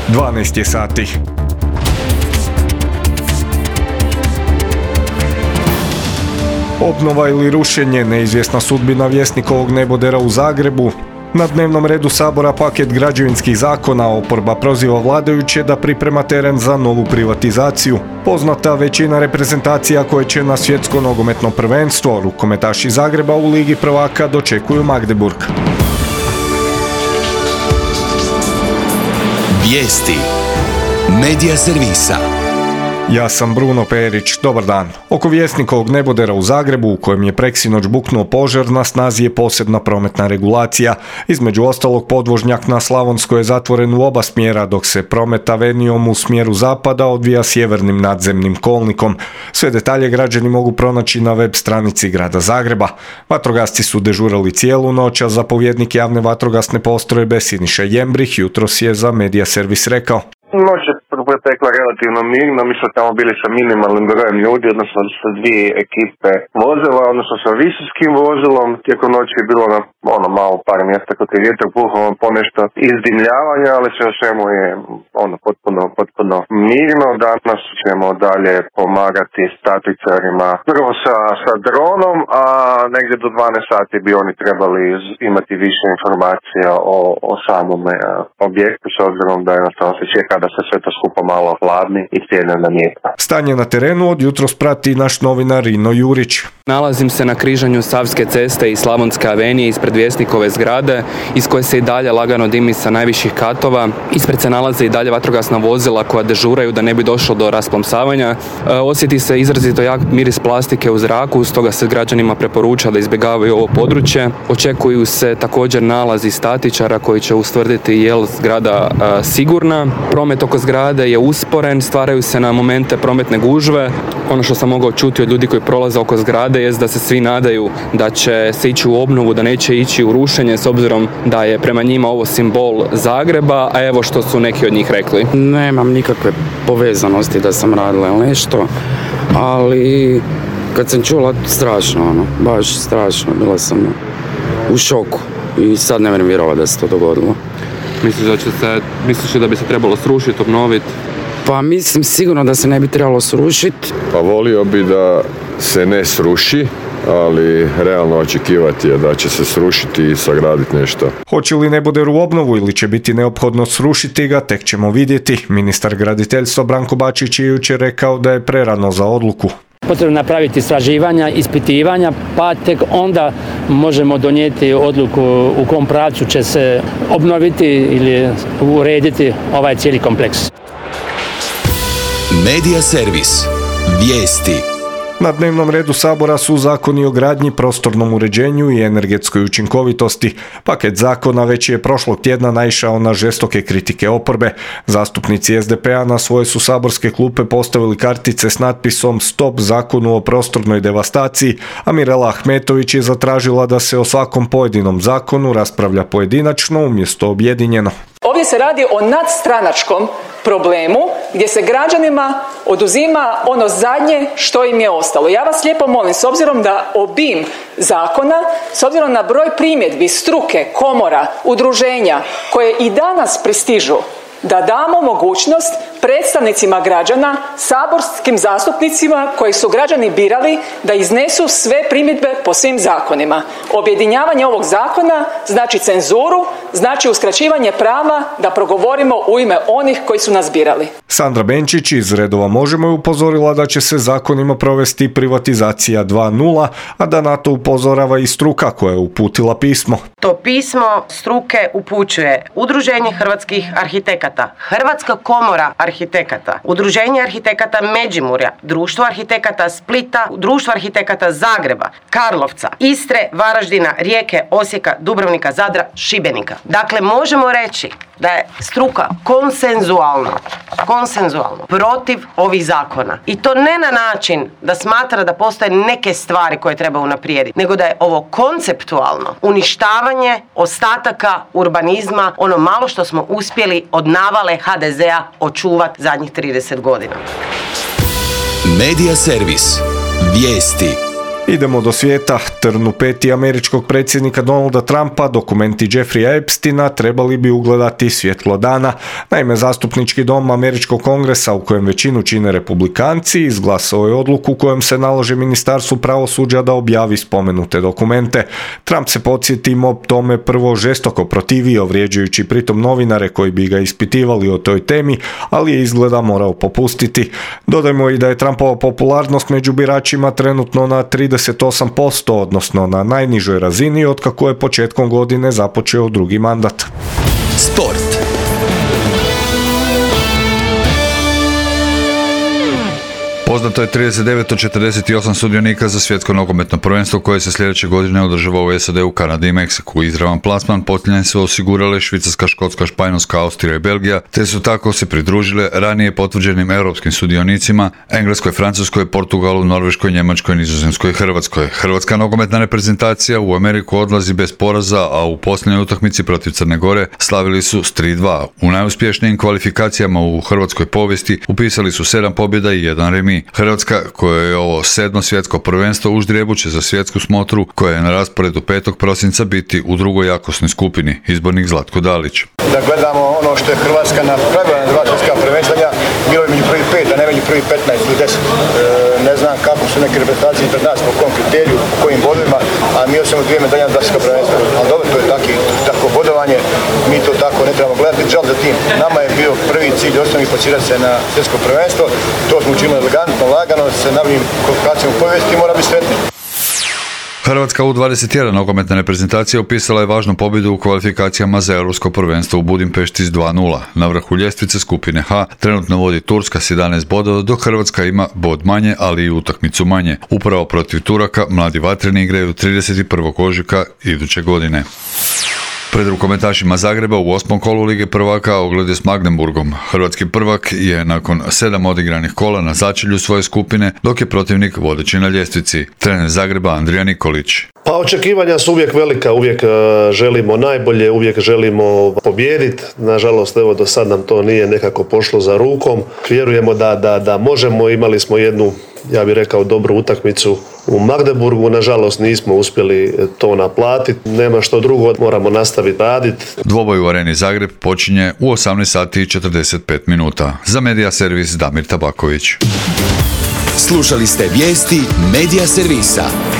12 je sati. Obnova ili rušenje, neizvjesna sudbina Vjesnikovog nebodera u Zagrebu. Na dnevnom redu Sabora paket građevinskih zakona, oporba proziva vladajuće da priprema teren za novu privatizaciju. Poznata većina reprezentacija koje će na svjetsko nogometno prvenstvo, rukometaši Zagreba u Ligi prvaka dočekuju Magdeburg. Vijesti Medija servisa. Ja sam Bruno Perić, dobar dan. Oko Vjesnikovog nebodera u Zagrebu, u kojem je preksinoć buknuo požar, na snazi je posebna prometna regulacija. Između ostalog, podvožnjak na Slavonskoj je zatvoren u oba smjera, dok se promet avenijom u smjeru zapada odvija sjevernim nadzemnim kolnikom. Sve detalje građani mogu pronaći na web stranici grada Zagreba. Vatrogasci su dežurali cijelu noć, a zapovjednik javne vatrogasne postrojbe Siniša Jembrih jutros je za Medija servis rekao: Noć je protekla relativno mirno, mi smo tamo bili sa minimalnim brojem ljudi, odnosno sa dvije ekipe vozila, odnosno sa visorskim vozilom. Tijekom noći je bilo na malo par mjesta kod je vjetar puhao ponešto izdimljavanja, ali sve o svemu je potpuno mirno. Danas ćemo dalje pomagati statičarima, prvo sa dronom, a negdje do 12 sati bi oni trebali imati više informacija o samome objektu, s obzirom da jednostavno se čeka da se sve to skupa malo hladni i stjedne na mjesta. Stanje na terenu od jutros prati naš novinar Rino Jurić. Nalazim se na križanju Savske ceste i Slavonske avenije ispred Vjesnikove zgrade, iz koje se i dalje lagano dimi sa najviših katova. Ispred se nalaze i dalje vatrogasna vozila koja dežuraju da ne bi došlo do rasplomsavanja. Osjeti se izrazito jak miris plastike u zraku, stoga se građanima preporuča da izbjegavaju ovo područje. Očekuju se također nalazi statičara koji će ustvrditi je li zgrada sigurna. Promet oko zgrade je usporen, stvaraju se na momente prometne gužve. Ono što sam mogao čuti od ljudi koji prolaze oko zgrade jest da se svi nadaju da će se ići u obnovu, da neće ići u rušenje, s obzirom da je prema njima ovo simbol Zagreba, a evo što su neki od njih rekli. Nemam nikakve povezanosti da sam radila ili nešto, ali kad sam čula, strašno, baš strašno, bila sam u šoku i sad ne vjerujem vjerovati da se to dogodilo. Misliš da bi se trebalo srušiti, obnoviti? Pa mislim sigurno da se ne bi trebalo srušiti. Pa volio bi da se ne sruši, ali realno očekivati je da će se srušiti i sagraditi nešto. Hoće li neboder u obnovu ili će biti neophodno srušiti ga, tek ćemo vidjeti. Ministar graditeljstva Branko Bačić je jučer rekao da je prerano za odluku. Potrebno napraviti istraživanja, ispitivanja, pa tek onda možemo donijeti odluku u kom pravcu će se obnoviti ili urediti ovaj cijeli kompleks. Medija servis. Vijesti. Na dnevnom redu Sabora su zakoni o gradnji, prostornom uređenju i energetskoj učinkovitosti. Paket zakona već je prošlog tjedna naišao na žestoke kritike oporbe. Zastupnici SDP-a na svoje su saborske klupe postavili kartice s natpisom Stop zakonu o prostornoj devastaciji, a Mirela Ahmetović je zatražila da se o svakom pojedinom zakonu raspravlja pojedinačno umjesto objedinjeno. Ovdje se radi o nadstranačkom problemu gdje se građanima oduzima ono zadnje što im je ostalo. Ja vas lijepo molim, s obzirom da obim zakona, s obzirom na broj primjedbi struke, komora, udruženja koje i danas pristižu, da damo mogućnost predstavnicima građana, saborskim zastupnicima koji su građani birali da iznesu sve primjedbe po svim zakonima. Objedinjavanje ovog zakona znači cenzuru, znači uskraćivanje prava da progovorimo u ime onih koji su nas birali. Sandra Benčić iz redova Možemo je upozorila da će se zakonima provesti privatizacija 2.0, a da na to upozorava i struka koja je uputila pismo. To pismo struke upućuje Udruženje hrvatskih arhitekata, Hrvatska komora arhitekata, Udruženje arhitekata Međimurja, Društvo arhitekata Splita, Društvo arhitekata Zagreba, Karlovca, Istre, Varaždina, Rijeke, Osijeka, Dubrovnika, Zadra, Šibenika. Dakle, možemo reći da je struka konsenzualno protiv ovih zakona. I to ne na način da smatra da postoje neke stvari koje treba unaprijediti, nego da je ovo konceptualno uništavanje ostataka urbanizma, ono malo što smo uspjeli od navale HDZ-a očuvati zadnjih 30 godina. Medija servis. Vijesti. Idemo do svijeta. Trn u peti američkog predsjednika Donalda Trumpa, dokumenti Jeffreya Epsteina trebali bi ugledati svjetlo dana. Naime, zastupnički dom američkog kongresa, u kojem većinu čine republikanci, izglasao je odluku kojom se nalaže ministarstvu pravosuđa da objavi spomenute dokumente. Trump se, podsjetimo, tome prvo žestoko protivio, vrijeđajući pritom novinare koji bi ga ispitivali o toj temi, ali je izgleda morao popustiti. Dodajmo i da je Trumpova popularnost među biračima trenutno na 38%, odnosno na najnižoj razini otkako je početkom godine započeo drugi mandat. Sport. Poznato je 39 od 48 sudionika za svjetsko nogometno prvenstvo koje se sljedeće godine održava u SAD, u Kanadi i Meksiku. Izravan plasman posljednje su osigurale Švicarska, Škotska, Španjolska, Austrija i Belgija, te su tako se pridružile ranije potvrđenim europskim sudionicima Engleskoj, Francuskoj, Portugalu, Norveškoj, Njemačkoj, Nizozemskoj i Hrvatskoj. Hrvatska nogometna reprezentacija u Ameriku odlazi bez poraza, a u posljednjoj utakmici protiv Crne Gore slavili su s 3-2. U najuspješnijim kvalifikacijama u hrvatskoj povijesti upisali su 7 pobjeda i 1 remi. Hrvatska, koja je ovo 7. svjetsko prvenstvo u ždrijebu, će za svjetsku smotru, koja je na rasporedu 5. prosinca, biti u drugoj jakosnoj skupini. Izbornik Zlatko Dalić. Da gledamo ono što je Hrvatska napravila na 2 svjetska prvenstva, bilo je među prvih 5, a ne među prvih 15 ili 10. Ne znam kako su neke reprezentacije pred nas, po kom kriteriju, po kojim bodovima, a mi osamo 2 medalje na 2 svjetska prvenstva. Ali dobro, to je tako bodovanje, mi to tako ne trebamo gledati. Žal za tim. Nama je bio prvi cilj osnovni plasirati se na svjetsko prvenstvo, to smo učinili elegantno, lagano, se navim kvalifikacijom u povijesti, mora biti sretni. Hrvatska U21 nogometna reprezentacija upisala je važnu pobjedu u kvalifikacijama za europsko prvenstvo u Budimpešti s 2-0. Na vrhu ljestvice skupine H trenutno vodi Turska s 11 bodova, dok Hrvatska ima bod manje, ali i utakmicu manje. Upravo protiv Turaka mladi vatreni igraju 31. ožujka iduće godine. Pred rukometašima Zagreba u 8. kolu Lige prvaka ogled je s Magdeburgom. Hrvatski prvak je nakon 7 odigranih kola na začelju svoje skupine, dok je protivnik vodeći na ljestvici. Trener Zagreba Andrija Nikolić. Pa očekivanja su uvijek velika, uvijek želimo najbolje, uvijek želimo pobijediti. Nažalost, evo do sad nam to nije nekako pošlo za rukom. Vjerujemo da možemo, imali smo jednu, ja bih rekao, dobru utakmicu u Magdeburgu. Nažalost, nismo uspjeli to naplatiti. Nema što drugo, moramo nastaviti raditi. Dvoboj u Areni Zagreb počinje u 18 sati i 45 minuta. Za Medija servis Damir Tabaković. Slušali ste vijesti Medija servisa.